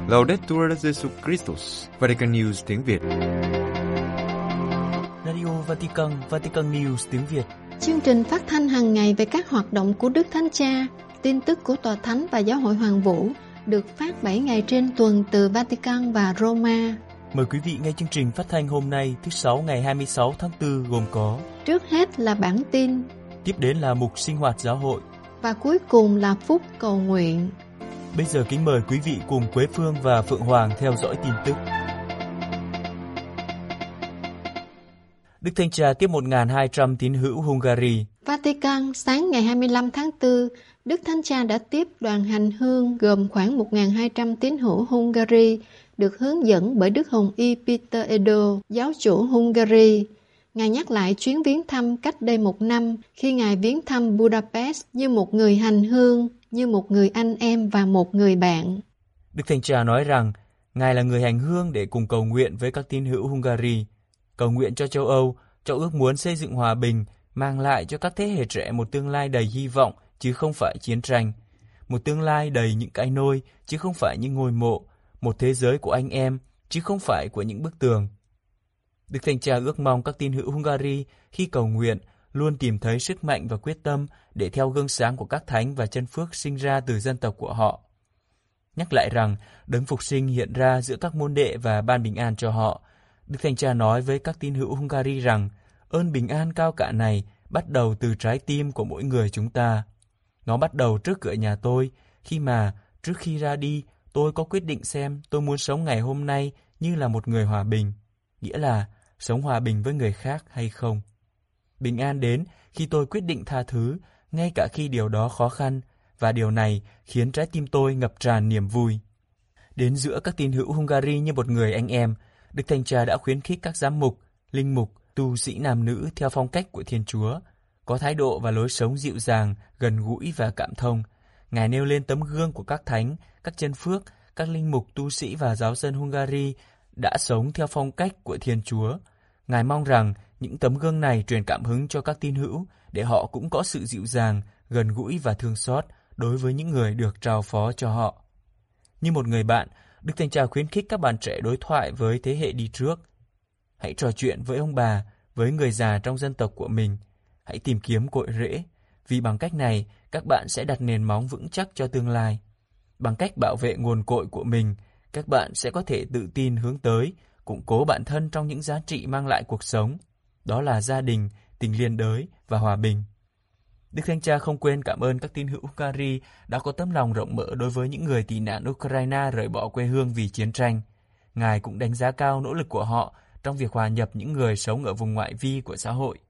Laudetur Jesus Christus, Vatican News tiếng Việt. Radio Vatican, Vatican News tiếng Việt. Chương trình phát thanh hàng ngày về các hoạt động của Đức Thánh Cha, tin tức của Tòa Thánh và Giáo hội Hoàng Vũ được phát 7 ngày trên tuần từ Vatican và Roma. Mời quý vị nghe chương trình phát thanh hôm nay thứ Sáu ngày 26 tháng 4 gồm có: trước hết là bản tin, tiếp đến là mục sinh hoạt giáo hội và cuối cùng là phút cầu nguyện. Bây giờ kính mời quý vị cùng Quế Phương và Phượng Hoàng theo dõi tin tức. Đức Thánh Cha tiếp 1.200 tín hữu Hungary. Vatican, sáng ngày 25 tháng 4, Đức Thánh Cha đã tiếp đoàn hành hương gồm khoảng 1.200 tín hữu Hungary, được hướng dẫn bởi Đức Hồng Y Peter Edo, giáo chủ Hungary. Ngài nhắc lại chuyến viếng thăm cách đây 1 năm, khi Ngài viếng thăm Budapest như một người hành hương, như một người anh em và một người bạn. Đức Thánh Cha nói rằng, Ngài là người hành hương để cùng cầu nguyện với các tín hữu Hungary, cầu nguyện cho châu Âu, cho ước muốn xây dựng hòa bình, mang lại cho các thế hệ trẻ một tương lai đầy hy vọng, chứ không phải chiến tranh. Một tương lai đầy những cái nôi, chứ không phải những ngôi mộ. Một thế giới của anh em, chứ không phải của những bức tường. Đức Thánh Cha ước mong các tín hữu Hungary khi cầu nguyện luôn tìm thấy sức mạnh và quyết tâm để theo gương sáng của các thánh và chân phước sinh ra từ dân tộc của họ. Nhắc lại rằng đấng phục sinh hiện ra giữa các môn đệ và ban bình an cho họ. Đức Thánh Cha nói với các tín hữu Hungary rằng ơn bình an cao cả này bắt đầu từ trái tim của mỗi người chúng ta. Nó bắt đầu trước cửa nhà tôi, khi mà trước khi ra đi tôi có quyết định xem tôi muốn sống ngày hôm nay như là một người hòa bình, nghĩa là sống hòa bình với người khác hay không. Bình an đến khi tôi quyết định tha thứ, ngay cả khi điều đó khó khăn, và điều này khiến trái tim tôi ngập tràn niềm vui. Đến giữa các tín hữu Hungary như một người anh em, Đức Thánh Cha đã khuyến khích các giám mục, linh mục, tu sĩ nam nữ theo phong cách của Thiên Chúa, có thái độ và lối sống dịu dàng, gần gũi và cảm thông. Ngài nêu lên tấm gương của các thánh, các chân phước, các linh mục, tu sĩ và giáo dân Hungary đã sống theo phong cách của Thiên Chúa. Ngài mong rằng những tấm gương này truyền cảm hứng cho các tín hữu để họ cũng có sự dịu dàng, gần gũi và thương xót đối với những người được trao phó cho họ. Như một người bạn, Đức Thánh Cha khuyến khích các bạn trẻ đối thoại với thế hệ đi trước. Hãy trò chuyện với ông bà, với người già trong dân tộc của mình. Hãy tìm kiếm cội rễ, vì bằng cách này các bạn sẽ đặt nền móng vững chắc cho tương lai. Bằng cách bảo vệ nguồn cội của mình, các bạn sẽ có thể tự tin hướng tới, củng cố bản thân trong những giá trị mang lại cuộc sống. Đó là gia đình, tình liên đới và hòa bình. Đức Thánh Cha không quên cảm ơn các tín hữu Hungary đã có tấm lòng rộng mở đối với những người tị nạn Ukraine rời bỏ quê hương vì chiến tranh. Ngài cũng đánh giá cao nỗ lực của họ trong việc hòa nhập những người sống ở vùng ngoại vi của xã hội.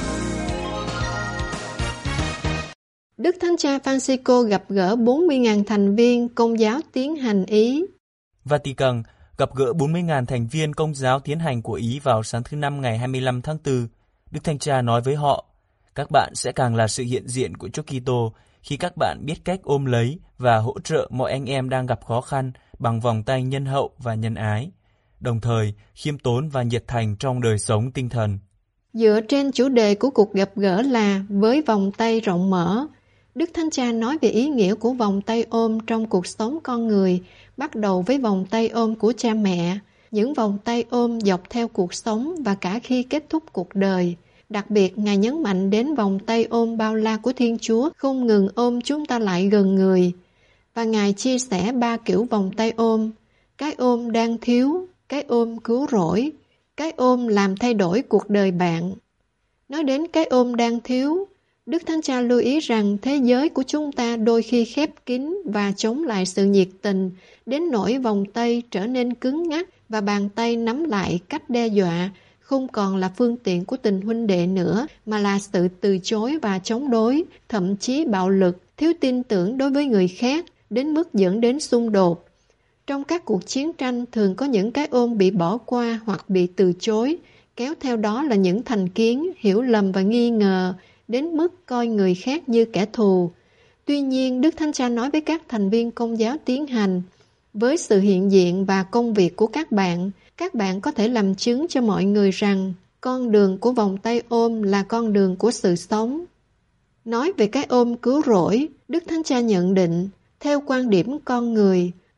Đức Thánh Cha Francisco gặp gỡ 40.000 thành viên Công giáo Tiến hành Ý. Vatican gặp gỡ 40.000 thành viên Công giáo Tiến hành của Ý vào sáng thứ Năm ngày 25 tháng 4. Đức Thánh Cha nói với họ, các bạn sẽ càng là sự hiện diện của Chúa Kitô khi các bạn biết cách ôm lấy và hỗ trợ mọi anh em đang gặp khó khăn bằng vòng tay nhân hậu và nhân ái, đồng thời khiêm tốn và nhiệt thành trong đời sống tinh thần. Dựa trên chủ đề của cuộc gặp gỡ là với vòng tay rộng mở, Đức Thánh Cha nói về ý nghĩa của vòng tay ôm trong cuộc sống con người, bắt đầu với vòng tay ôm của cha mẹ, những vòng tay ôm dọc theo cuộc sống và cả khi kết thúc cuộc đời. Đặc biệt, Ngài nhấn mạnh đến vòng tay ôm bao la của Thiên Chúa không ngừng ôm chúng ta lại gần người. Và Ngài chia sẻ 3 kiểu vòng tay ôm: cái ôm đang thiếu, cái ôm cứu rỗi, cái ôm làm thay đổi cuộc đời bạn. Nói đến cái ôm đang thiếu, Đức Thánh Cha lưu ý rằng thế giới của chúng ta đôi khi khép kín và chống lại sự nhiệt tình, đến nỗi vòng tay trở nên cứng ngắc và bàn tay nắm lại cách đe dọa, không còn là phương tiện của tình huynh đệ nữa, mà là sự từ chối và chống đối, thậm chí bạo lực, thiếu tin tưởng đối với người khác, đến mức dẫn đến xung đột. Trong các cuộc chiến tranh thường có những cái ôm bị bỏ qua hoặc bị từ chối, kéo theo đó là những thành kiến, hiểu lầm và nghi ngờ, đến mức coi người khác như kẻ thù. Tuy nhiên, Đức Thánh Cha nói với các thành viên Công giáo Tiến hành, với sự hiện diện và công việc của các bạn có thể làm chứng cho mọi người rằng con đường của vòng tay ôm là con đường của sự sống. Nói về cái ôm cứu rỗi, Đức Thánh Cha nhận định, theo quan điểm con người,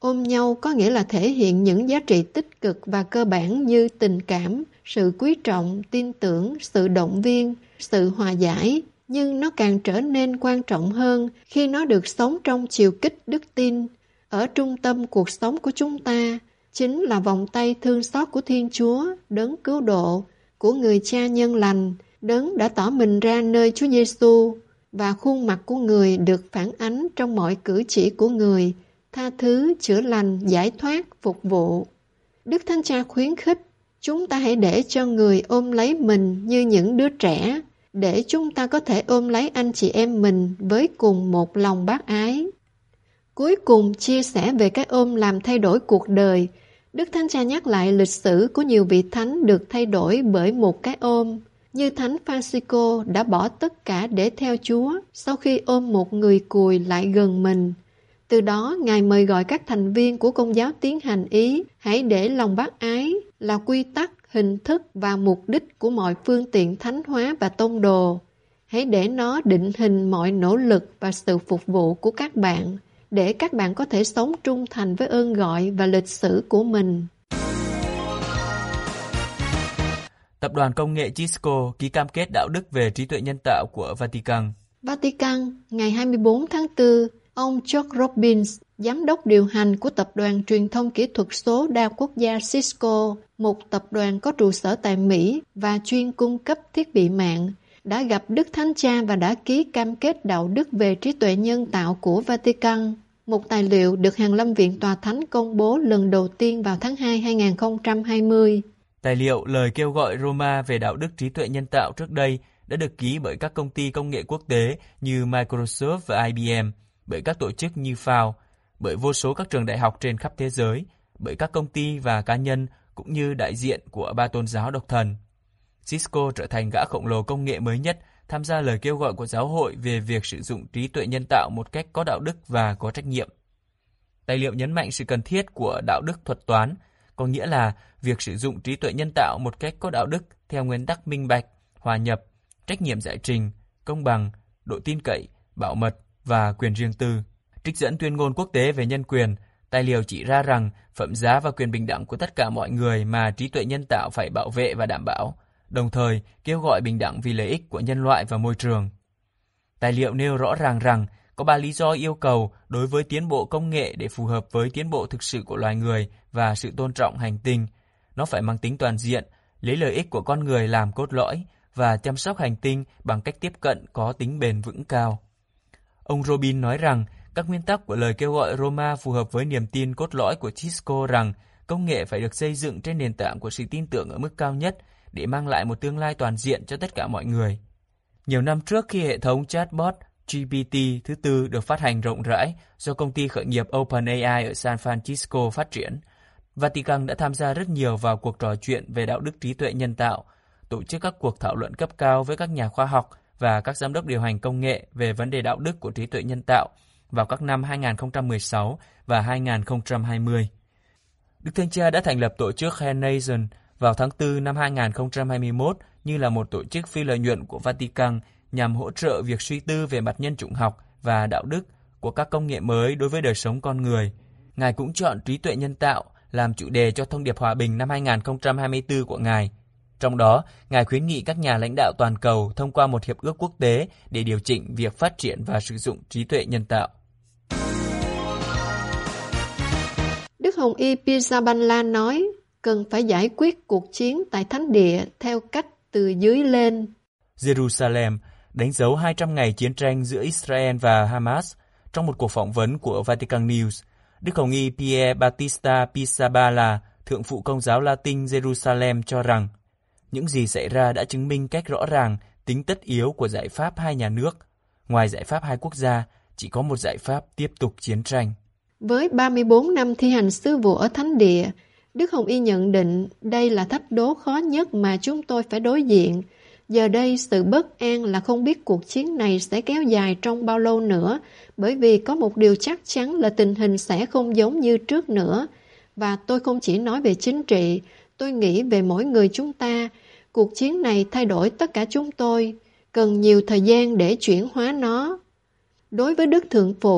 Ôm nhau có nghĩa là thể hiện những giá trị tích cực và cơ bản như tình cảm, sự quý trọng, tin tưởng, sự động viên, sự hòa giải. Nhưng nó càng trở nên quan trọng hơn khi nó được sống trong chiều kích đức tin. Ở trung tâm cuộc sống của chúng ta chính là vòng tay thương xót của Thiên Chúa, đấng cứu độ, của người cha nhân lành, đấng đã tỏ mình ra nơi Chúa Giêsu, và khuôn mặt của người được phản ánh trong mọi cử chỉ của người, tha thứ, chữa lành, giải thoát, phục vụ. Đức Thánh Cha khuyến khích chúng ta hãy để cho người ôm lấy mình như những đứa trẻ, để chúng ta có thể ôm lấy anh chị em mình với cùng một lòng bác ái. Cuối cùng chia sẻ về cái ôm làm thay đổi cuộc đời, Đức Thánh Cha nhắc lại lịch sử của nhiều vị thánh được thay đổi bởi một cái ôm, như Thánh Francisco đã bỏ tất cả để theo Chúa sau khi ôm một người cùi lại gần mình. Từ đó, Ngài mời gọi các thành viên của Công giáo tiến hành ý hãy để lòng bác ái là quy tắc, hình thức và mục đích của mọi phương tiện thánh hóa và tông đồ. Hãy để nó định hình mọi nỗ lực và sự phục vụ của các bạn, để các bạn có thể sống trung thành với ơn gọi và lịch sử của mình. Tập đoàn công nghệ Cisco ký cam kết đạo đức về trí tuệ nhân tạo của Vatican. Vatican, ngày 24 tháng 4, ông George Robbins, giám đốc điều hành của Tập đoàn Truyền thông Kỹ thuật số đa quốc gia Cisco, một tập đoàn có trụ sở tại Mỹ và chuyên cung cấp thiết bị mạng, đã gặp Đức Thánh Cha và đã ký cam kết đạo đức về trí tuệ nhân tạo của Vatican. Một tài liệu được Hàn Lâm Viện Tòa Thánh công bố lần đầu tiên vào tháng 2 2020. Tài liệu lời kêu gọi Roma về đạo đức trí tuệ nhân tạo trước đây đã được ký bởi các công ty công nghệ quốc tế như Microsoft và IBM, bởi các tổ chức như FAO, bởi vô số các trường đại học trên khắp thế giới, bởi các công ty và cá nhân cũng như đại diện của ba tôn giáo độc thần. Cisco trở thành gã khổng lồ công nghệ mới nhất tham gia lời kêu gọi của giáo hội về việc sử dụng trí tuệ nhân tạo một cách có đạo đức và có trách nhiệm. Tài liệu nhấn mạnh sự cần thiết của đạo đức thuật toán, có nghĩa là việc sử dụng trí tuệ nhân tạo một cách có đạo đức theo nguyên tắc minh bạch, hòa nhập, trách nhiệm giải trình, công bằng, độ tin cậy, bảo mật và quyền riêng tư. Trích dẫn tuyên ngôn quốc tế về nhân quyền, tài liệu chỉ ra rằng phẩm giá và quyền bình đẳng của tất cả mọi người mà trí tuệ nhân tạo phải bảo vệ và đảm bảo, đồng thời kêu gọi bình đẳng vì lợi ích của nhân loại và môi trường. Tài liệu nêu rõ ràng rằng có 3 lý do yêu cầu đối với tiến bộ công nghệ để phù hợp với tiến bộ thực sự của loài người và sự tôn trọng hành tinh. Nó phải mang tính toàn diện, lấy lợi ích của con người làm cốt lõi và chăm sóc hành tinh bằng cách tiếp cận có tính bền vững cao. Ông Robin nói rằng các nguyên tắc của lời kêu gọi Roma phù hợp với niềm tin cốt lõi của Cisco rằng công nghệ phải được xây dựng trên nền tảng của sự tin tưởng ở mức cao nhất để mang lại một tương lai toàn diện cho tất cả mọi người. Nhiều năm trước khi hệ thống chatbot GPT thứ tư được phát hành rộng rãi do công ty khởi nghiệp OpenAI ở San Francisco phát triển, Vatican đã tham gia rất nhiều vào cuộc trò chuyện về đạo đức trí tuệ nhân tạo, tổ chức các cuộc thảo luận cấp cao với các nhà khoa học và các giám đốc điều hành công nghệ về vấn đề đạo đức của trí tuệ nhân tạo vào các năm 2016 và 2020. Đức Thánh Cha đã thành lập tổ chức Renation vào tháng 4 năm 2021 như là một tổ chức phi lợi nhuận của Vatican nhằm hỗ trợ việc suy tư về mặt nhân chủng học và đạo đức của các công nghệ mới đối với đời sống con người. Ngài cũng chọn trí tuệ nhân tạo làm chủ đề cho thông điệp hòa bình năm 2024 của Ngài. Trong đó, Ngài khuyến nghị các nhà lãnh đạo toàn cầu thông qua một hiệp ước quốc tế để điều chỉnh việc phát triển và sử dụng trí tuệ nhân tạo. Đức Hồng Y Pizzaballa nói, cần phải giải quyết cuộc chiến tại Thánh Địa theo cách từ dưới lên. Jerusalem đánh dấu 200 ngày chiến tranh giữa Israel và Hamas. Trong một cuộc phỏng vấn của Vatican News, Đức Hồng Y Pier Battista Pizzaballa, thượng phụ Công giáo Latin Jerusalem cho rằng những gì xảy ra đã chứng minh cách rõ ràng tính tất yếu của giải pháp hai nhà nước. Ngoài giải pháp hai quốc gia, chỉ có một giải pháp tiếp tục chiến tranh. Với 34 năm thi hành sứ vụ ở Thánh Địa, Đức Hồng Y nhận định đây là thách đố khó nhất mà chúng tôi phải đối diện. Giờ đây sự bất an là không biết cuộc chiến này sẽ kéo dài trong bao lâu nữa, bởi vì có một điều chắc chắn là tình hình sẽ không giống như trước nữa. Và tôi không chỉ nói về chính trị, tôi nghĩ về mỗi người chúng ta. Cuộc chiến này thay đổi tất cả chúng tôi, cần nhiều thời gian để chuyển hóa nó. Đối với Đức Thượng Phụ,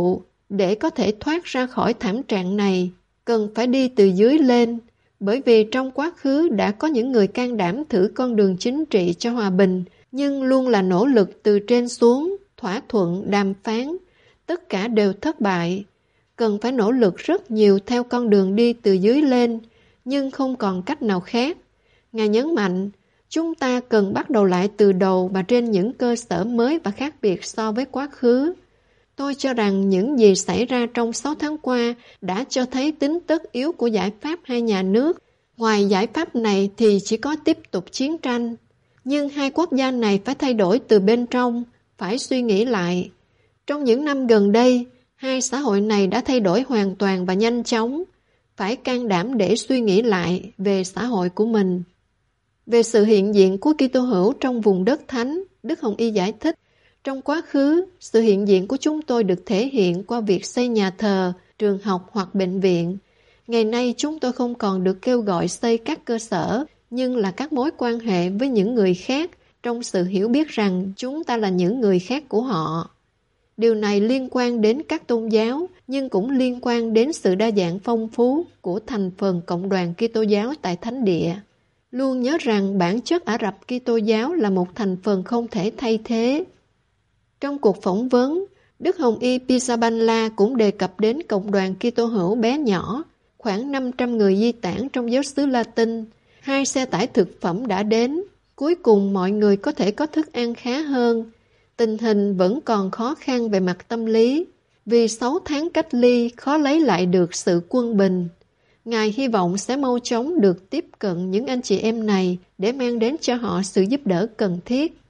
Để có thể thoát ra khỏi thảm trạng này, cần phải đi từ dưới lên, bởi vì trong quá khứ đã có những người can đảm thử con đường chính trị cho hòa bình, nhưng luôn là nỗ lực từ trên xuống, thỏa thuận, đàm phán, tất cả đều thất bại. Cần phải nỗ lực rất nhiều theo con đường đi từ dưới lên, nhưng không còn cách nào khác. Ngài nhấn mạnh, chúng ta cần bắt đầu lại từ đầu và trên những cơ sở mới và khác biệt so với quá khứ. Tôi cho rằng những gì xảy ra trong 6 tháng qua đã cho thấy tính tất yếu của giải pháp hai nhà nước. Ngoài giải pháp này thì chỉ có tiếp tục chiến tranh. Nhưng hai quốc gia này phải thay đổi từ bên trong, phải suy nghĩ lại. Trong những năm gần đây, hai xã hội này đã thay đổi hoàn toàn và nhanh chóng. Phải can đảm để suy nghĩ lại về xã hội của mình. Về sự hiện diện của Kitô hữu trong vùng đất thánh, Đức Hồng Y giải thích, trong quá khứ, sự hiện diện của chúng tôi được thể hiện qua việc xây nhà thờ, trường học hoặc bệnh viện. Ngày nay chúng tôi không còn được kêu gọi xây các cơ sở, nhưng là các mối quan hệ với những người khác, trong sự hiểu biết rằng chúng ta là những người khác của họ. Điều này liên quan đến các tôn giáo, nhưng cũng liên quan đến sự đa dạng phong phú của thành phần cộng đoàn Kitô giáo tại Thánh Địa. Luôn nhớ rằng bản chất Ả Rập Kitô giáo là một thành phần không thể thay thế. Trong cuộc phỏng vấn, Đức Hồng Y Pizzaballa cũng đề cập đến cộng đoàn Kitô hữu bé nhỏ, khoảng 500 người di tản trong giáo xứ Latin. 2 xe tải thực phẩm đã đến. Cuối cùng mọi người có thể có thức ăn khá hơn. Tình hình vẫn còn khó khăn về mặt tâm lý. Vì 6 tháng cách ly khó lấy lại được sự quân bình. Ngài hy vọng sẽ mau chóng được tiếp cận những anh chị em này để mang đến cho họ sự giúp đỡ cần thiết.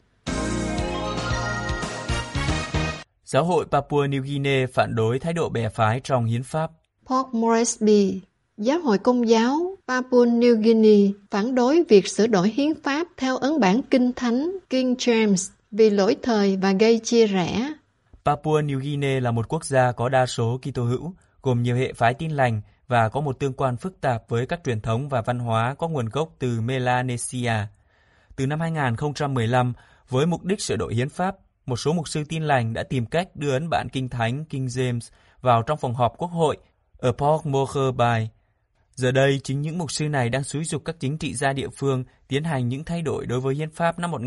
Giáo hội Papua New Guinea phản đối thái độ bè phái trong hiến pháp. Port Moresby, Giáo hội Công giáo Papua New Guinea phản đối việc sửa đổi hiến pháp theo ấn bản kinh thánh King James vì lỗi thời và gây chia rẽ. Papua New Guinea là một quốc gia có đa số Kitô hữu, gồm nhiều hệ phái Tin lành và có một tương quan phức tạp với các truyền thống và văn hóa có nguồn gốc từ Melanesia. Từ năm 2015, với mục đích sửa đổi hiến pháp, một số mục sư Tin lành đã tìm cách đưa ấn bản kinh thánh King James vào trong phòng họp quốc hội ở Port Moresby. Giờ đây, chính những mục sư này đang xúi giục các chính trị gia địa phương tiến hành những thay đổi đối với hiến pháp năm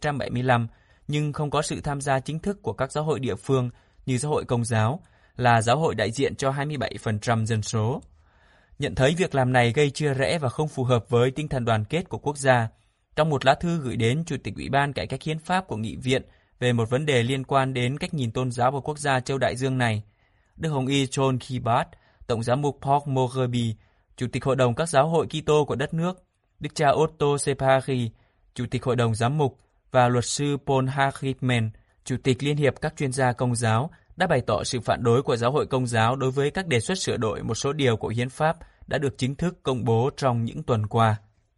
1975, nhưng không có sự tham gia chính thức của các giáo hội địa phương như giáo hội Công giáo, là giáo hội đại diện cho 27% dân số. Nhận thấy việc làm này gây chia rẽ và không phù hợp với tinh thần đoàn kết của quốc gia, trong một lá thư gửi đến Chủ tịch Ủy ban Cải cách Hiến pháp của Nghị viện về một vấn đề liên quan đến cách nhìn tôn giáo của quốc gia châu Đại Dương này, Đức Hồng Y John Kibat, Tổng giám mục Port Moresby, Chủ tịch Hội đồng các giáo hội Kitô của đất nước, Đức cha Otto Separi, Chủ tịch Hội đồng giám mục và luật sư Paul Hartman, Chủ tịch Liên hiệp các chuyên gia Công giáo, đã bày tỏ sự phản đối của giáo hội Công giáo đối với các đề xuất sửa đổi một số điều của hiến pháp đã được chính thức công bố trong những tuần qua.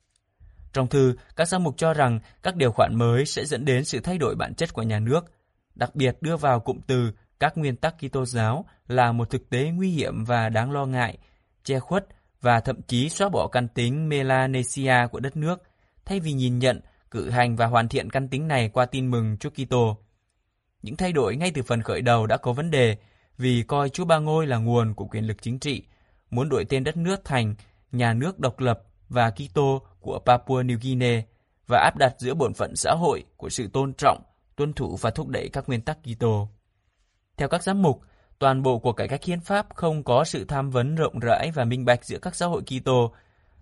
Trong thư, các giám mục cho rằng các điều khoản mới sẽ dẫn đến sự thay đổi bản chất của nhà nước, đặc biệt đưa vào cụm từ các nguyên tắc Kitô giáo là một thực tế nguy hiểm và đáng lo ngại, che khuất và thậm chí xóa bỏ căn tính Melanesia của đất nước, thay vì nhìn nhận, cử hành và hoàn thiện căn tính này qua tin mừng Chúa Kitô. Những thay đổi ngay từ phần khởi đầu đã có vấn đề vì coi Chúa Ba Ngôi là nguồn của quyền lực chính trị, muốn đổi tên đất nước thành nhà nước độc lập và Kitô của Papua New Guinea và áp đặt giữa bổn phận xã hội của sự tôn trọng, tuân thủ và thúc đẩy các nguyên tắc Kitô. Theo các giám mục, toàn bộ cuộc cải cách hiến pháp không có sự tham vấn rộng rãi và minh bạch giữa các giáo hội Kitô,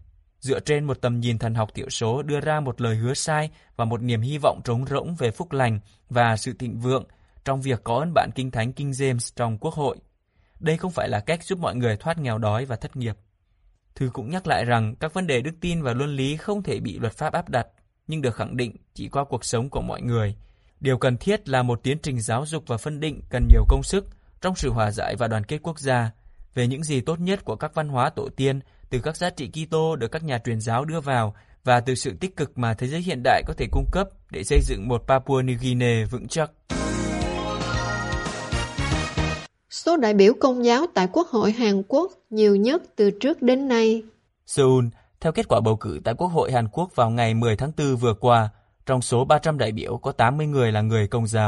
dựa trên một tầm nhìn thần học thiểu số đưa ra một lời hứa sai và một niềm hy vọng trống rỗng về phúc lành và sự thịnh vượng trong việc có ấn bản kinh thánh King James trong quốc hội. Đây không phải là cách giúp mọi người thoát nghèo đói và thất nghiệp. Thư cũng nhắc lại rằng các vấn đề đức tin và luân lý không thể bị luật pháp áp đặt, nhưng được khẳng định chỉ qua cuộc sống của mọi người. Điều cần thiết là một tiến trình giáo dục và phân định cần nhiều công sức trong sự hòa giải và đoàn kết quốc gia về những gì tốt nhất của các văn hóa tổ tiên, từ các giá trị Kitô được các nhà truyền giáo đưa vào và từ sự tích cực mà thế giới hiện đại có thể cung cấp để xây dựng một Papua New Guinea vững chắc. Số đại biểu Công giáo tại Quốc hội Hàn Quốc nhiều nhất từ trước đến nay. Seoul, theo kết quả bầu cử tại Quốc hội Hàn Quốc vào ngày 10 tháng 4 vừa qua, trong số 300 đại biểu có 80 người là người Công giáo,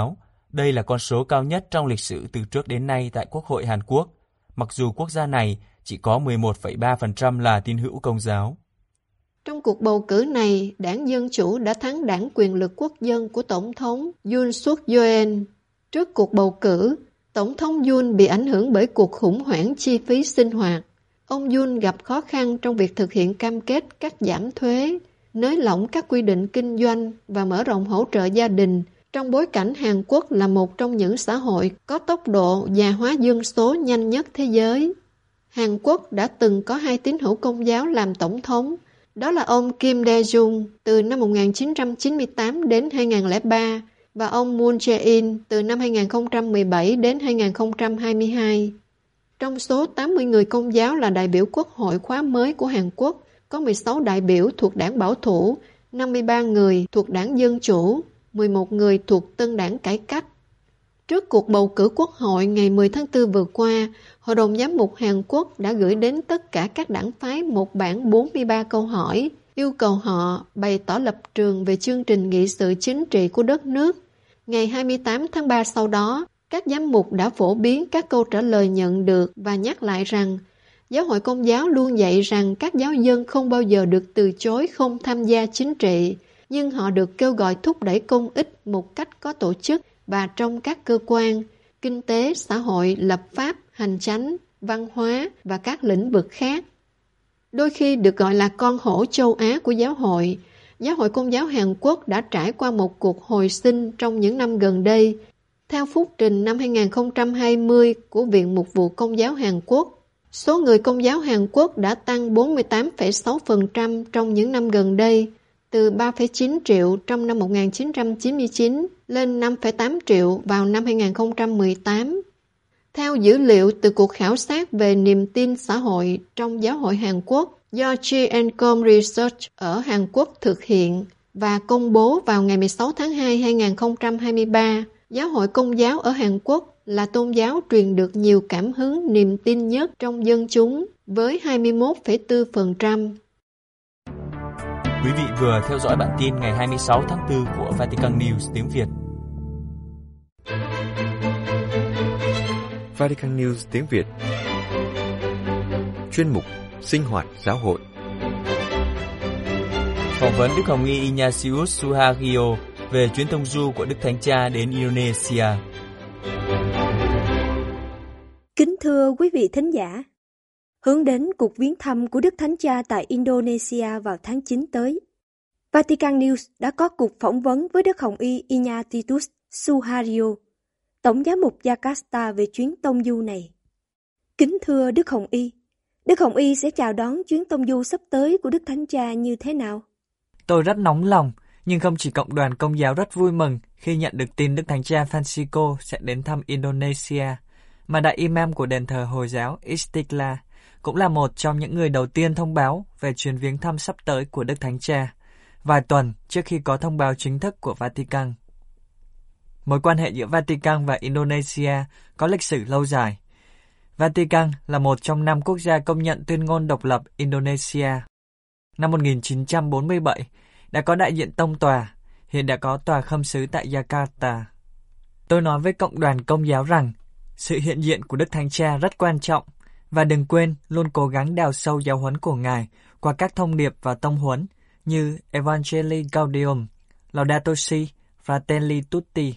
Đây là con số cao nhất trong lịch sử từ trước đến nay tại Quốc hội Hàn Quốc, mặc dù quốc gia này chỉ có 11,3% là tín hữu Công giáo. Trong cuộc bầu cử này, đảng Dân Chủ đã thắng đảng quyền lực quốc dân của Tổng thống Yoon suk yeol. Trước cuộc bầu cử, Tổng thống Yoon bị ảnh hưởng bởi cuộc khủng hoảng chi phí sinh hoạt. Ông Yoon gặp khó khăn trong việc thực hiện cam kết cắt giảm thuế, nới lỏng các quy định kinh doanh và mở rộng hỗ trợ gia đình, trong bối cảnh Hàn Quốc là một trong những xã hội có tốc độ già hóa dân số nhanh nhất thế giới. Hàn Quốc đã từng có 2 tín hữu Công giáo làm tổng thống, đó là ông Kim Dae-jung từ năm 1998 đến 2003 và ông Moon Jae-in từ năm 2017 đến 2022. Trong số 80 người Công giáo là đại biểu Quốc hội khóa mới của Hàn Quốc, có 16 đại biểu thuộc đảng Bảo thủ, 53 người thuộc đảng Dân Chủ, 11 người thuộc Tân đảng Cải cách. Trước cuộc bầu cử Quốc hội ngày 10 tháng 4 vừa qua, Hội đồng Giám mục Hàn Quốc đã gửi đến tất cả các đảng phái một bản 43 câu hỏi, yêu cầu họ bày tỏ lập trường về chương trình nghị sự chính trị của đất nước. Ngày 28 tháng 3 sau đó, các giám mục đã phổ biến các câu trả lời nhận được và nhắc lại rằng Giáo hội Công giáo luôn dạy rằng các giáo dân không bao giờ được từ chối không tham gia chính trị, nhưng họ được kêu gọi thúc đẩy công ích một cách có tổ chức và trong các cơ quan, kinh tế, xã hội, lập pháp, hành chánh, văn hóa và các lĩnh vực khác. Đôi khi được gọi là con hổ châu Á của Giáo hội Công giáo Hàn Quốc đã trải qua một cuộc hồi sinh trong những năm gần đây. Theo phúc trình năm 2020 của Viện Mục vụ Công giáo Hàn Quốc, số người Công giáo Hàn Quốc đã tăng 48,6% trong những năm gần đây, từ 3,9 triệu trong năm 1999 lên 5,8 triệu vào năm 2018. Theo dữ liệu từ cuộc khảo sát về niềm tin xã hội trong giáo hội Hàn Quốc do G&Com Research ở Hàn Quốc thực hiện và công bố vào ngày 16 tháng 2 2023, Giáo hội Công giáo ở Hàn Quốc là tôn giáo truyền được nhiều cảm hứng niềm tin nhất trong dân chúng với 21,4%. Quý vị vừa theo dõi bản tin ngày 26 tháng 4 của Vatican News tiếng Việt. Vatican News tiếng Việt. Chuyên mục Sinh hoạt giáo hội. Phỏng vấn Đức Hồng Y Ignatius Suharyo về chuyến tông du của Đức Thánh Cha đến Indonesia. Kính thưa quý vị thính giả, hướng đến cuộc viếng thăm của Đức Thánh Cha tại Indonesia vào tháng 9 tới, Vatican News đã có cuộc phỏng vấn với Đức Hồng Y Ignatius Suharyo, Tổng giám mục Jakarta về chuyến tông du này. Kính thưa Đức Hồng Y sẽ chào đón chuyến tông du sắp tới của Đức Thánh Cha như thế nào? Tôi rất nóng lòng, nhưng không chỉ cộng đoàn Công giáo rất vui mừng khi nhận được tin Đức Thánh Cha Francisco sẽ đến thăm Indonesia, mà đại imam của đền thờ Hồi giáo Istiqlal cũng là một trong những người đầu tiên thông báo về chuyến viếng thăm sắp tới của Đức Thánh Cha, vài tuần trước khi có thông báo chính thức của Vatican. Mối quan hệ giữa Vatican và Indonesia có lịch sử lâu dài. Vatican là một trong 5 quốc gia công nhận tuyên ngôn độc lập Indonesia. Năm 1947, đã có đại diện tông tòa, hiện đã có tòa khâm sứ tại Jakarta. Tôi nói với cộng đoàn Công giáo rằng, sự hiện diện của Đức Thánh Cha rất quan trọng, và đừng quên luôn cố gắng đào sâu giáo huấn của Ngài qua các thông điệp và tông huấn như Evangelii Gaudium, Laudato Si, Fratelli Tutti.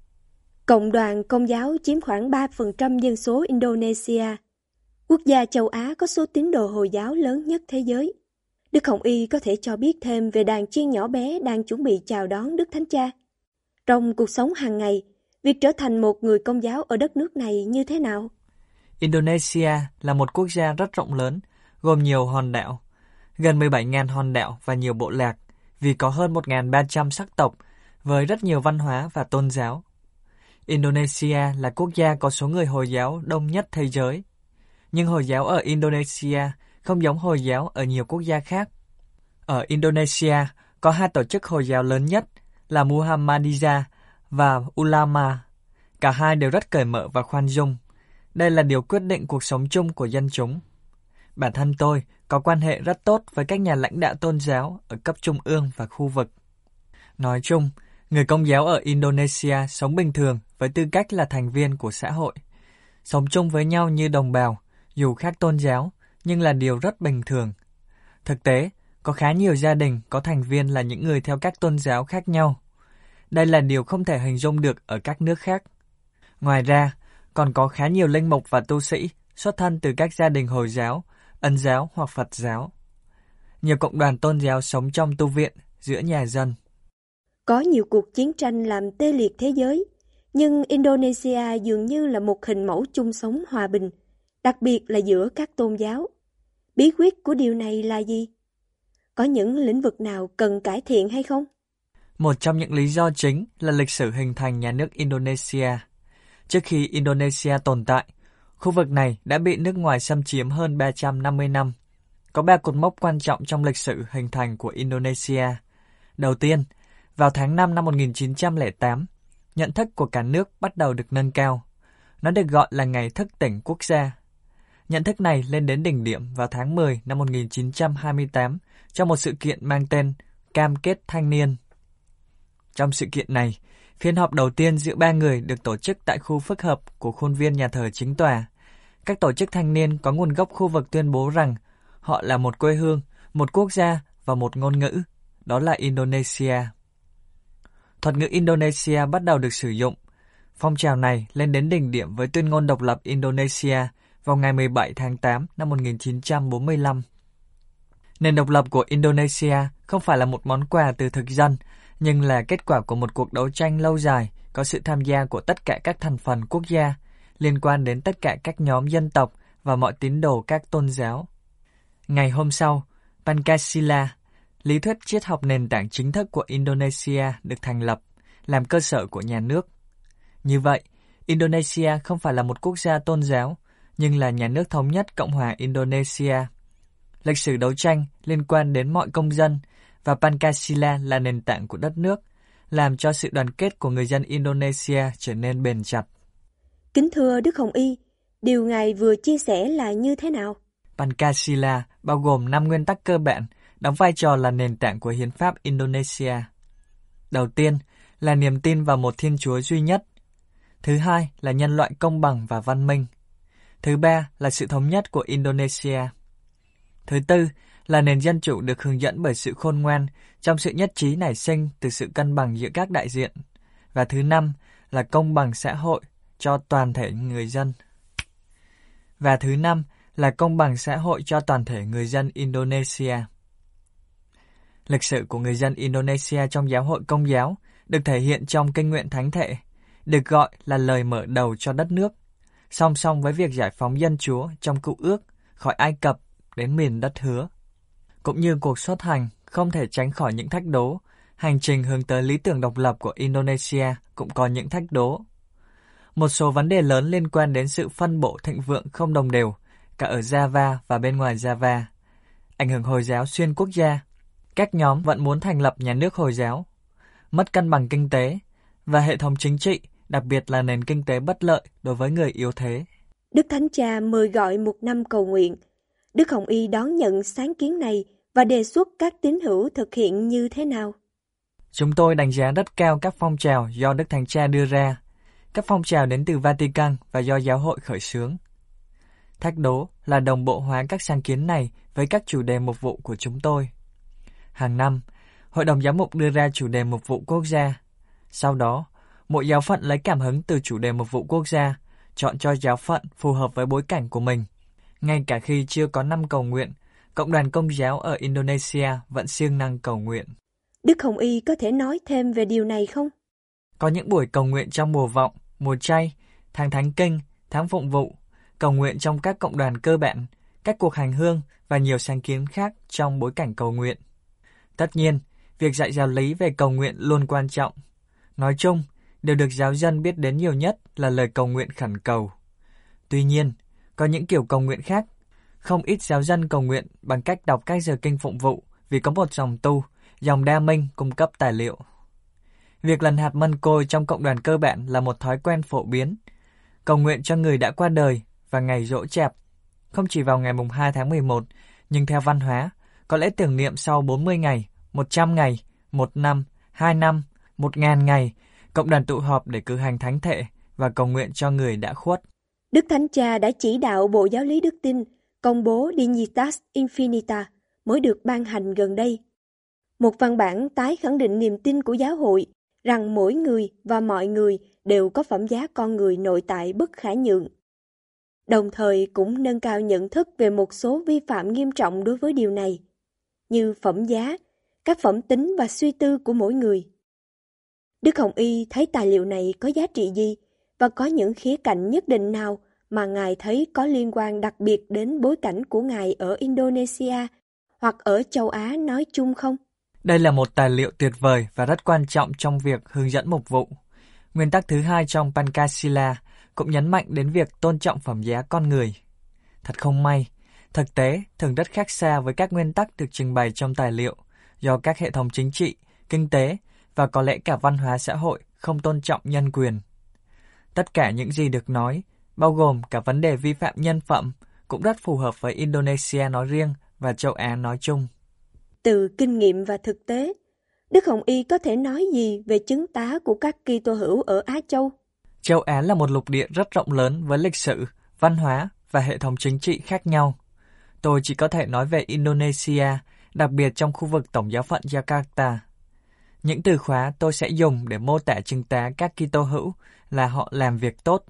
Cộng đoàn Công giáo chiếm khoảng 3% dân số Indonesia, quốc gia châu Á có số tín đồ Hồi giáo lớn nhất thế giới. Đức Hồng Y có thể cho biết thêm về đàn chiên nhỏ bé đang chuẩn bị chào đón Đức Thánh Cha. Trong cuộc sống hàng ngày, việc trở thành một người Công giáo ở đất nước này như thế nào? Indonesia là một quốc gia rất rộng lớn, gồm nhiều hòn đảo, gần 17.000 hòn đảo và nhiều bộ lạc, vì có hơn 1.300 sắc tộc với rất nhiều văn hóa và tôn giáo. Indonesia là quốc gia có số người Hồi giáo đông nhất thế giới. Nhưng Hồi giáo ở Indonesia không giống Hồi giáo ở nhiều quốc gia khác. Ở Indonesia có 2 tổ chức Hồi giáo lớn nhất là Muhammadiyah và Ulama. Cả hai đều rất cởi mở và khoan dung. Đây là điều quyết định cuộc sống chung của dân chúng. Bản thân tôi có quan hệ rất tốt với các nhà lãnh đạo tôn giáo ở cấp trung ương và khu vực. Nói chung, Người Công giáo ở Indonesia sống bình thường với tư cách là thành viên của xã hội. Sống chung với nhau như đồng bào, dù khác tôn giáo, nhưng là điều rất bình thường. Thực tế, có khá nhiều gia đình có thành viên là những người theo các tôn giáo khác nhau. Đây là điều không thể hình dung được ở các nước khác. Ngoài ra, còn có khá nhiều linh mục và tu sĩ xuất thân từ các gia đình Hồi giáo, Ấn giáo hoặc Phật giáo. Nhiều cộng đoàn tôn giáo sống trong tu viện giữa nhà dân. Có nhiều cuộc chiến tranh làm tê liệt thế giới, nhưng Indonesia dường như là một hình mẫu chung sống hòa bình, đặc biệt là giữa các tôn giáo. Bí quyết của điều này là gì? Có những lĩnh vực nào cần cải thiện hay không? Một trong những lý do chính là lịch sử hình thành nhà nước Indonesia. Trước khi Indonesia tồn tại, khu vực này đã bị nước ngoài xâm chiếm hơn 350 năm. Có 3 cột mốc quan trọng trong lịch sử hình thành của Indonesia. Đầu tiên, vào tháng 5 năm 1908, nhận thức của cả nước bắt đầu được nâng cao. Nó được gọi là Ngày thức tỉnh quốc gia. Nhận thức này lên đến đỉnh điểm vào tháng 10 năm 1928 trong một sự kiện mang tên Cam kết thanh niên. Trong sự kiện này, phiên họp đầu tiên giữa 3 người được tổ chức tại khu phức hợp của khuôn viên nhà thờ chính tòa. Các tổ chức thanh niên có nguồn gốc khu vực tuyên bố rằng họ là một quê hương, một quốc gia và một ngôn ngữ, đó là Indonesia. Thuật ngữ Indonesia bắt đầu được sử dụng. Phong trào này lên đến đỉnh điểm với tuyên ngôn độc lập Indonesia vào ngày 17 tháng 8 năm 1945. Nền độc lập của Indonesia không phải là một món quà từ thực dân, nhưng là kết quả của một cuộc đấu tranh lâu dài có sự tham gia của tất cả các thành phần quốc gia, liên quan đến tất cả các nhóm dân tộc và mọi tín đồ các tôn giáo. Ngày hôm sau, Pancasila, lý thuyết triết học nền tảng chính thức của Indonesia được thành lập, làm cơ sở của nhà nước. Như vậy, Indonesia không phải là một quốc gia tôn giáo, nhưng là nhà nước thống nhất Cộng hòa Indonesia. Lịch sử đấu tranh liên quan đến mọi công dân và Pancasila là nền tảng của đất nước, làm cho sự đoàn kết của người dân Indonesia trở nên bền chặt. Kính thưa Đức Hồng Y, điều Ngài vừa chia sẻ là như thế nào? Pancasila bao gồm 5 nguyên tắc cơ bản, đóng vai trò là nền tảng của hiến pháp Indonesia. Đầu tiên là niềm tin vào một Thiên Chúa duy nhất. Thứ hai là nhân loại công bằng và văn minh. Thứ ba là sự thống nhất của Indonesia. Thứ tư là nền dân chủ được hướng dẫn bởi sự khôn ngoan trong sự nhất trí nảy sinh từ sự cân bằng giữa các đại diện. Và thứ năm là công bằng xã hội cho toàn thể người dân. Indonesia. Lịch sử của người dân Indonesia trong giáo hội Công giáo được thể hiện trong kinh nguyện thánh thể, được gọi là lời mở đầu cho đất nước, song song với việc giải phóng dân Chúa trong Cựu Ước khỏi Ai Cập đến miền đất hứa. Cũng như cuộc xuất hành không thể tránh khỏi những thách đố, hành trình hướng tới lý tưởng độc lập của Indonesia cũng có những thách đố. Một số vấn đề lớn liên quan đến sự phân bổ thịnh vượng không đồng đều, cả ở Java và bên ngoài Java. Ảnh hưởng Hồi giáo xuyên quốc gia, các nhóm vẫn muốn thành lập nhà nước Hồi giáo, mất cân bằng kinh tế và hệ thống chính trị, đặc biệt là nền kinh tế bất lợi đối với người yếu thế. Đức Thánh Cha mời gọi một năm cầu nguyện. Đức Hồng Y đón nhận sáng kiến này và đề xuất các tín hữu thực hiện như thế nào? Chúng tôi đánh giá rất cao các phong trào do Đức Thánh Cha đưa ra. Các phong trào đến từ Vatican và do giáo hội khởi xướng. Thách đố là đồng bộ hóa các sáng kiến này với các chủ đề mục vụ của chúng tôi. Hàng năm, Hội đồng Giám mục đưa ra chủ đề mục vụ quốc gia. Sau đó, mỗi giáo phận lấy cảm hứng từ chủ đề mục vụ quốc gia, chọn cho giáo phận phù hợp với bối cảnh của mình. Ngay cả khi chưa có năm cầu nguyện, Cộng đoàn Công giáo ở Indonesia vẫn siêng năng cầu nguyện. Đức Hồng Y có thể nói thêm về điều này không? Có những buổi cầu nguyện trong mùa vọng, mùa chay, tháng Thánh Kinh, tháng Phụng vụ, cầu nguyện trong các cộng đoàn cơ bản, các cuộc hành hương và nhiều sáng kiến khác trong bối cảnh cầu nguyện. Tất nhiên, việc dạy giáo lý về cầu nguyện luôn quan trọng. Nói chung, điều được giáo dân biết đến nhiều nhất là lời cầu nguyện khẩn cầu. Tuy nhiên, có những kiểu cầu nguyện khác. Không ít giáo dân cầu nguyện bằng cách đọc các giờ kinh phụng vụ vì có một dòng tu, dòng đa minh cung cấp tài liệu. Việc lần hạt mân côi trong cộng đoàn cơ bản là một thói quen phổ biến. Cầu nguyện cho người đã qua đời và ngày giỗ chạp, không chỉ vào ngày mùng 2 tháng 11, nhưng theo văn hóa, có lẽ tưởng niệm sau 40 ngày, 100 ngày, 1 năm, 2 năm, 1000 ngày, cộng đoàn tụ họp để cử hành thánh thể và cầu nguyện cho người đã khuất. Đức Thánh Cha đã chỉ đạo Bộ Giáo lý Đức Tin công bố Dignitas Infinita mới được ban hành gần đây. Một văn bản tái khẳng định niềm tin của giáo hội rằng mỗi người và mọi người đều có phẩm giá con người nội tại bất khả nhượng. Đồng thời cũng nâng cao nhận thức về một số vi phạm nghiêm trọng đối với điều này, như phẩm giá, các phẩm tính và suy tư của mỗi người. Đức Hồng Y thấy tài liệu này có giá trị gì và có những khía cạnh nhất định nào mà Ngài thấy có liên quan đặc biệt đến bối cảnh của Ngài ở Indonesia hoặc ở châu Á nói chung không? Đây là một tài liệu tuyệt vời và rất quan trọng trong việc hướng dẫn mục vụ. Nguyên tắc thứ 2 trong Pancasila cũng nhấn mạnh đến việc tôn trọng phẩm giá con người. Thật không may, thực tế thường rất khác xa với các nguyên tắc được trình bày trong tài liệu do các hệ thống chính trị, kinh tế và có lẽ cả văn hóa xã hội không tôn trọng nhân quyền. Tất cả những gì được nói, bao gồm cả vấn đề vi phạm nhân phẩm, cũng rất phù hợp với Indonesia nói riêng và châu Á nói chung. Từ kinh nghiệm và thực tế, Đức Hồng Y có thể nói gì về chứng tá của các Kitô hữu ở Á Châu? Châu Á là một lục địa rất rộng lớn với lịch sử, văn hóa và hệ thống chính trị khác nhau. Tôi chỉ có thể nói về Indonesia, đặc biệt trong khu vực Tổng giáo phận Jakarta. Những từ khóa tôi sẽ dùng để mô tả chứng tá các Kitô hữu là họ làm việc tốt.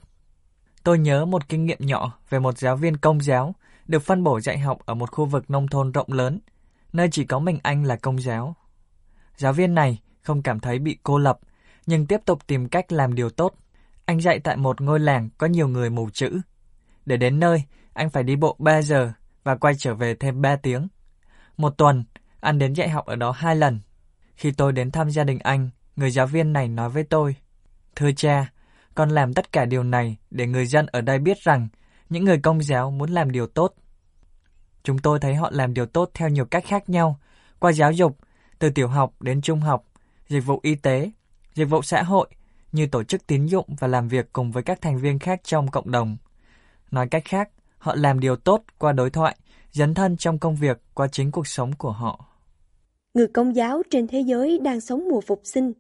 Tôi nhớ một kinh nghiệm nhỏ về một giáo viên Công giáo được phân bổ dạy học ở một khu vực nông thôn rộng lớn, nơi chỉ có mình anh là Công giáo. Giáo viên này không cảm thấy bị cô lập, nhưng tiếp tục tìm cách làm điều tốt. Anh dạy tại một ngôi làng có nhiều người mù chữ. Để đến nơi, anh phải đi bộ 3 giờ và quay trở về thêm 3 tiếng. Một tuần, anh đến dạy học ở đó 2 lần. Khi tôi đến thăm gia đình anh, người giáo viên này nói với tôi: "Thưa cha, con làm tất cả điều này để người dân ở đây biết rằng những người Công giáo muốn làm điều tốt." Chúng tôi thấy họ làm điều tốt theo nhiều cách khác nhau, qua giáo dục, từ tiểu học đến trung học, dịch vụ y tế, dịch vụ xã hội, như tổ chức tín dụng và làm việc cùng với các thành viên khác trong cộng đồng. Nói cách khác, họ làm điều tốt qua đối thoại, dấn thân trong công việc qua chính cuộc sống của họ. Người Công giáo trên thế giới đang sống mùa phục sinh.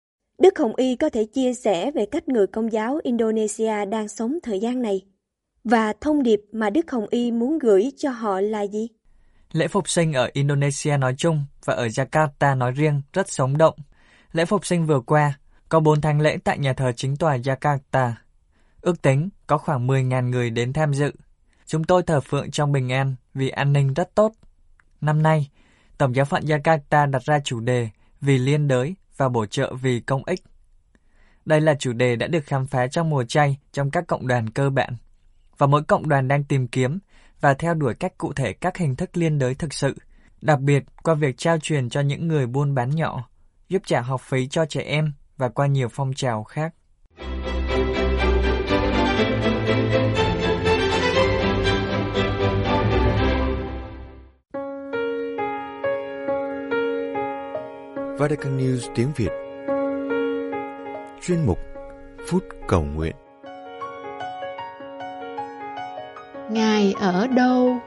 Đức Hồng Y có thể chia sẻ về cách người Công giáo Indonesia đang sống thời gian này, và thông điệp mà Đức Hồng Y muốn gửi cho họ là gì? Lễ Phục sinh ở Indonesia nói chung và ở Jakarta nói riêng rất sống động. Lễ Phục sinh vừa qua, có 4 thánh lễ tại nhà thờ chính tòa Jakarta. Ước tính có khoảng 10.000 người đến tham dự. Chúng tôi thờ phượng trong bình an vì an ninh rất tốt. Năm nay, Tổng giáo phận Jakarta đặt ra chủ đề vì liên đới và bổ trợ vì công ích. Đây là chủ đề đã được khám phá trong mùa chay trong các cộng đoàn cơ bản. Và mỗi cộng đoàn đang tìm kiếm và theo đuổi cách cụ thể các hình thức liên đới thực sự, đặc biệt qua việc trao truyền cho những người buôn bán nhỏ, giúp trả học phí cho trẻ em và qua nhiều phong trào khác. Vatican News tiếng Việt. Chuyên mục Phút Cầu Nguyện. Ngài ở đâu?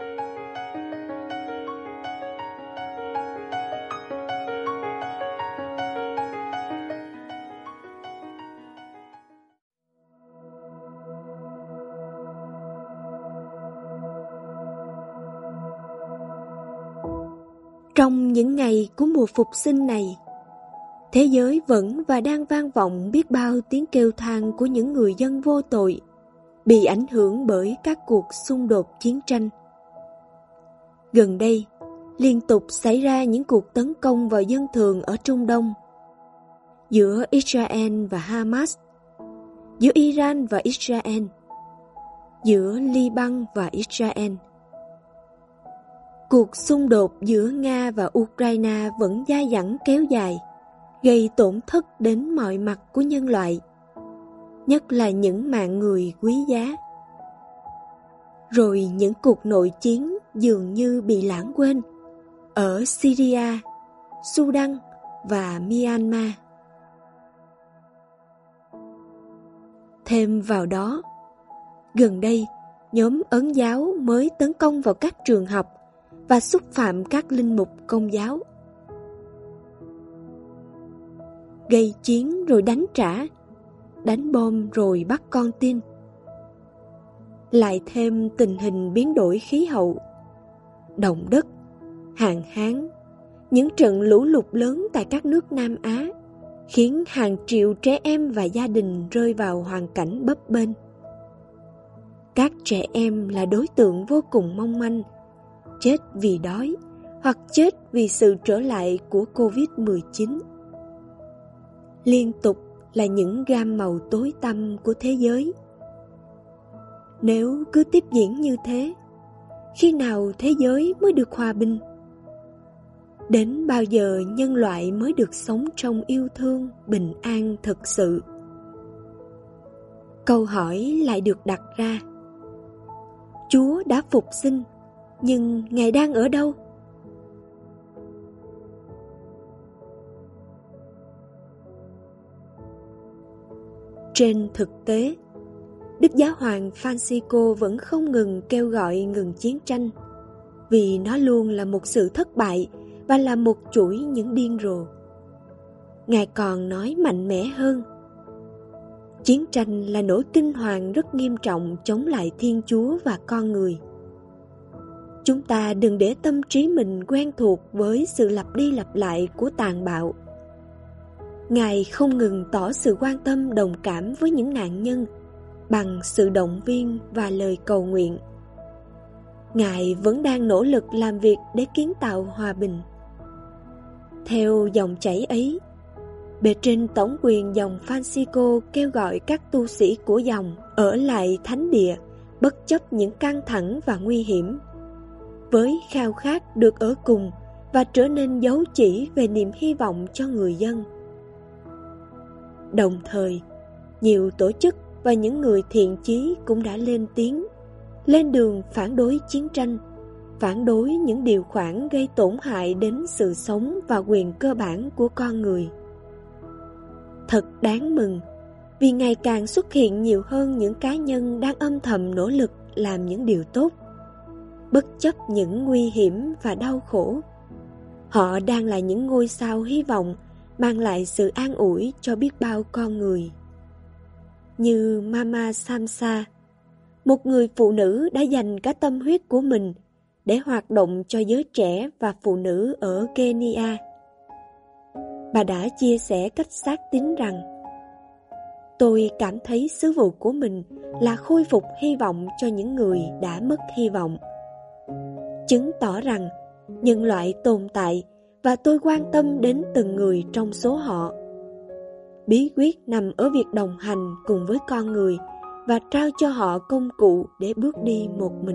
Trong những ngày của mùa phục sinh này, thế giới vẫn và đang vang vọng biết bao tiếng kêu than của những người dân vô tội, bị ảnh hưởng bởi các cuộc xung đột chiến tranh. Gần đây, liên tục xảy ra những cuộc tấn công vào dân thường ở Trung Đông, giữa Israel và Hamas, giữa Iran và Israel, giữa Liban và Israel. Cuộc xung đột giữa Nga và Ukraine vẫn dai dẳng kéo dài, gây tổn thất đến mọi mặt của nhân loại, nhất là những mạng người quý giá. Rồi những cuộc nội chiến dường như bị lãng quên ở Syria, Sudan và Myanmar. Thêm vào đó, gần đây, nhóm Ấn giáo mới tấn công vào các trường học và xúc phạm các linh mục Công giáo. gây chiến rồi đánh trả, đánh bom rồi bắt con tin. Lại thêm tình hình biến đổi khí hậu, động đất, hạn hán, những trận lũ lụt lớn tại các nước Nam Á khiến hàng triệu trẻ em và gia đình rơi vào hoàn cảnh bấp bênh. Các trẻ em là đối tượng vô cùng mong manh, chết vì đói hoặc chết vì sự trở lại của Covid-19. Liên tục là những gam màu tối tăm của thế giới. Nếu cứ tiếp diễn như thế, khi nào thế giới mới được hòa bình? Đến bao giờ nhân loại mới được sống trong yêu thương, bình an thực sự? Câu hỏi lại được đặt ra. Chúa đã phục sinh, nhưng Ngài đang ở đâu? Trên thực tế, Đức Giáo hoàng Francisco vẫn không ngừng kêu gọi ngừng chiến tranh, vì nó luôn là một sự thất bại và là một chuỗi những điên rồ. Ngài còn nói mạnh mẽ hơn. Chiến tranh là nỗi kinh hoàng rất nghiêm trọng chống lại Thiên Chúa và con người. Chúng ta đừng để tâm trí mình quen thuộc với sự lặp đi lặp lại của tàn bạo. Ngài không ngừng tỏ sự quan tâm đồng cảm với những nạn nhân bằng sự động viên và lời cầu nguyện. Ngài vẫn đang nỗ lực làm việc để kiến tạo hòa bình. Theo dòng chảy ấy, bề trên tổng quyền dòng Francisco kêu gọi các tu sĩ của dòng ở lại thánh địa bất chấp những căng thẳng và nguy hiểm, với khao khát được ở cùng và trở nên dấu chỉ về niềm hy vọng cho người dân. Đồng thời, nhiều tổ chức và những người thiện chí cũng đã lên tiếng, lên đường phản đối chiến tranh, phản đối những điều khoản gây tổn hại đến sự sống và quyền cơ bản của con người. Thật đáng mừng, vì ngày càng xuất hiện nhiều hơn những cá nhân đang âm thầm nỗ lực làm những điều tốt. Bất chấp những nguy hiểm và đau khổ, họ đang là những ngôi sao hy vọng mang lại sự an ủi cho biết bao con người. Như Mama Samsa, một người phụ nữ đã dành cả tâm huyết của mình để hoạt động cho giới trẻ và phụ nữ ở Kenya. Bà đã chia sẻ cách xác tín rằng: tôi cảm thấy sứ vụ của mình là khôi phục hy vọng cho những người đã mất hy vọng, chứng tỏ rằng nhân loại tồn tại và tôi quan tâm đến từng người trong số họ. Bí quyết nằm ở việc đồng hành cùng với con người và trao cho họ công cụ để bước đi một mình.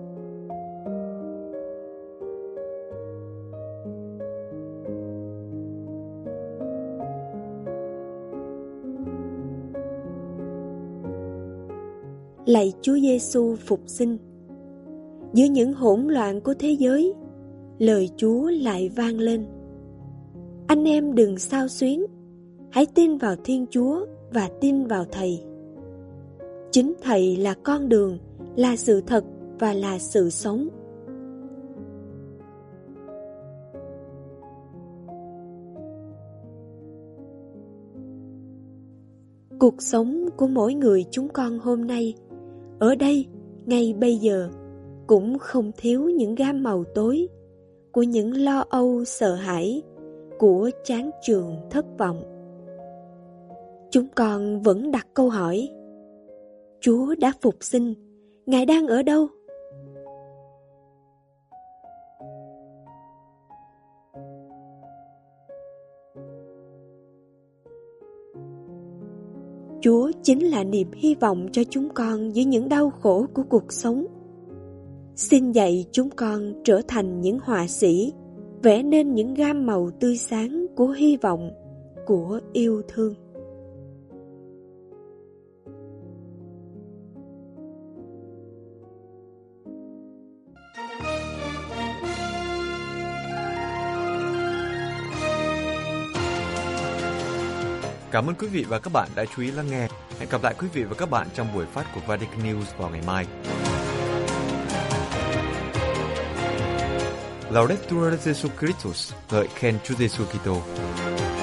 Lạy Chúa Giêsu phục sinh. Giữa những hỗn loạn của thế giới, lời Chúa lại vang lên: anh em đừng xao xuyến, hãy tin vào Thiên Chúa và tin vào Thầy. Chính Thầy là con đường, là sự thật và là sự sống. Cuộc sống của mỗi người chúng con hôm nay, ở đây, ngay bây giờ, cũng không thiếu những gam màu tối, của những lo âu sợ hãi, của chán chường thất vọng. Chúng con vẫn đặt câu hỏi: Chúa đã phục sinh, Ngài đang ở đâu? Chúa chính là niềm hy vọng cho chúng con giữa những đau khổ của cuộc sống. Xin dạy chúng con trở thành những họa sĩ, vẽ nên những gam màu tươi sáng của hy vọng, của yêu thương. Cảm ơn quý vị và các bạn đã chú ý lắng nghe. Hẹn gặp lại quý vị và các bạn trong buổi phát của Vatican News vào ngày mai. Laudetur Jesus Christus, ngợi khen Chúa Giêsu Kitô.